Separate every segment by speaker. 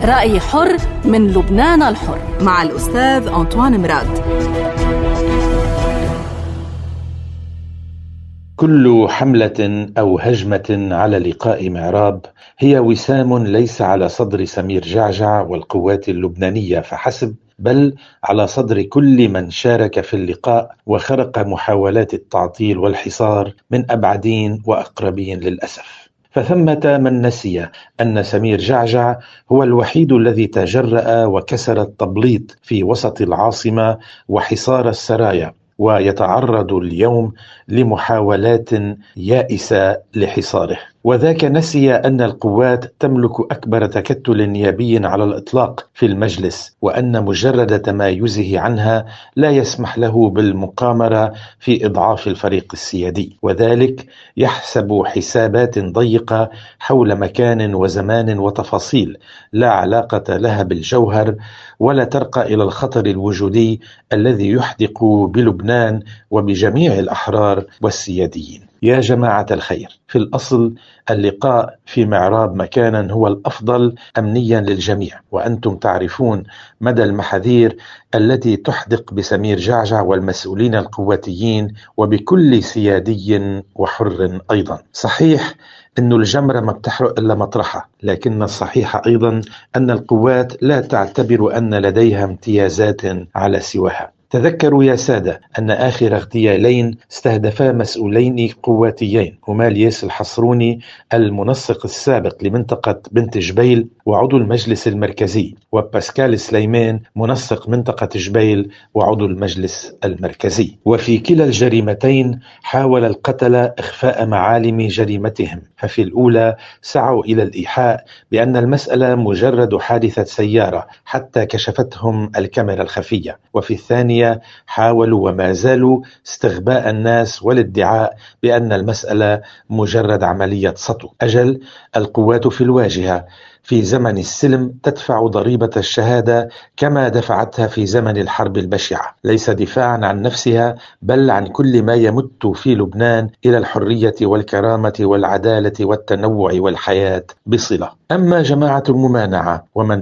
Speaker 1: رأي حر من لبنان الحر
Speaker 2: مع الأستاذ أنطوان مراد.
Speaker 3: كل حملة أو هجمة على لقاء معراب هي وسام ليس على صدر سمير جعجع والقوات اللبنانية فحسب، بل على صدر كل من شارك في اللقاء وخرق محاولات التعطيل والحصار من أبعدين وأقربين للأسف. فثمة من نسي أن سمير جعجع هو الوحيد الذي تجرأ وكسر التبليط في وسط العاصمة وحصار السرايا، ويتعرض اليوم لمحاولات يائسة لحصاره. وذاك نسي أن القوات تملك أكبر تكتل نيابي على الإطلاق في المجلس، وأن مجرد تمايزه عنها لا يسمح له بالمقامرة في إضعاف الفريق السيادي، وذلك يحسب حسابات ضيقة حول مكان وزمان وتفاصيل لا علاقة لها بالجوهر ولا ترقى إلى الخطر الوجودي الذي يحدق بلبنان وبجميع الأحرار والسياديين. يا جماعة الخير، في الأصل اللقاء في معراب مكانا هو الأفضل أمنيا للجميع، وأنتم تعرفون مدى المحاذير التي تحدق بسمير جعجع والمسؤولين القواتيين وبكل سيادي وحر أيضا. صحيح أن الجمرة ما بتحرق إلا مطرحها، لكن الصحيح أيضا أن القوات لا تعتبر أن لديها امتيازات على سواها. تذكروا يا سادة أن آخر اغتيالين استهدفا مسؤولين قواتيين هما الياس الحصروني المنسق السابق لمنطقة بنت جبيل وعضو المجلس المركزي، وباسكال سليمان منسق منطقة جبيل وعضو المجلس المركزي. وفي كلا الجريمتين حاول القتلة إخفاء معالم جريمتهم، ففي الأولى سعوا إلى الإيحاء بأن المسألة مجرد حادثة سيارة حتى كشفتهم الكاميرا الخفية، وفي الثانية حاولوا وما زالوا استغباء الناس والادعاء بأن المسألة مجرد عملية سطو. أجل، القوات في الواجهة في زمن السلم تدفع ضريبة الشهادة كما دفعتها في زمن الحرب البشعة، ليس دفاعا عن نفسها بل عن كل ما يمت في لبنان إلى الحرية والكرامة والعدالة والتنوع والحياة بصلة. أما جماعة الممانعة ومن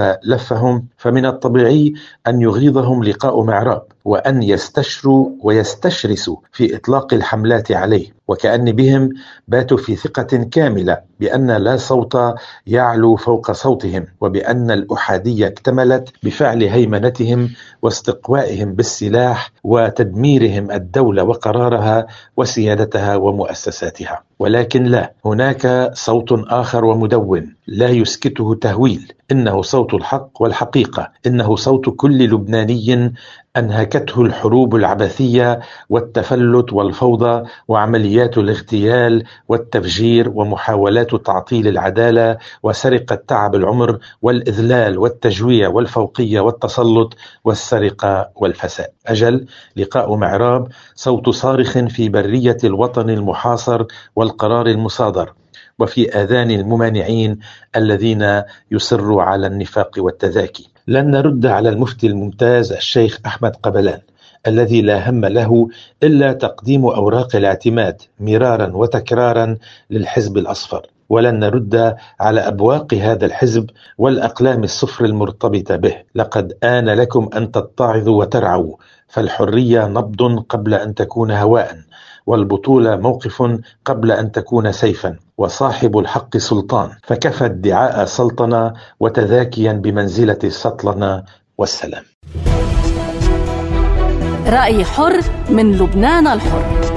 Speaker 3: لفهم فمن الطبيعي أن يغيظهم لقاء معراب وأن يستشروا ويستشرسوا في إطلاق الحملات عليه، وكأن بهم باتوا في ثقة كاملة بأن لا صوت يعلو فوق صوتهم، وبأن الأحادية اكتملت بفعل هيمنتهم واستقوائهم بالسلاح وتدميرهم الدولة وقرارها وسيادتها ومؤسساتها. ولكن لا، هناك صوت آخر ومدون لا يسكته تهويل، إنه صوت الحق والحقيقة، إنه صوت كل لبناني أنهكته الحروب العبثية والتفلت والفوضى وعمليات الاغتيال والتفجير ومحاولات تعطيل العدالة وسرقة تعب العمر والإذلال والتجويع والفوقية والتسلط والسرقة والفساد. أجل، لقاء معراب صوت صارخ في برية الوطن المحاصر والقرار المصادر، وفي آذان الممانعين الذين يصروا على النفاق والتذاكي. لن نرد على المفتي الممتاز الشيخ أحمد قبلان الذي لا هم له إلا تقديم أوراق الاعتماد مرارا وتكرارا للحزب الأصفر، ولن نرد على أبواق هذا الحزب والأقلام الصفر المرتبطة به. لقد آن لكم أن تتعظوا وترعوا، فالحرية نبض قبل أن تكون هواء، والبطولة موقف قبل أن تكون سيفا، وصاحب الحق سلطان، فكفى ادعاء سلطنة وتذاكيا بمنزلة السطلنة. والسلام.
Speaker 1: رأي حر من لبنان الحر.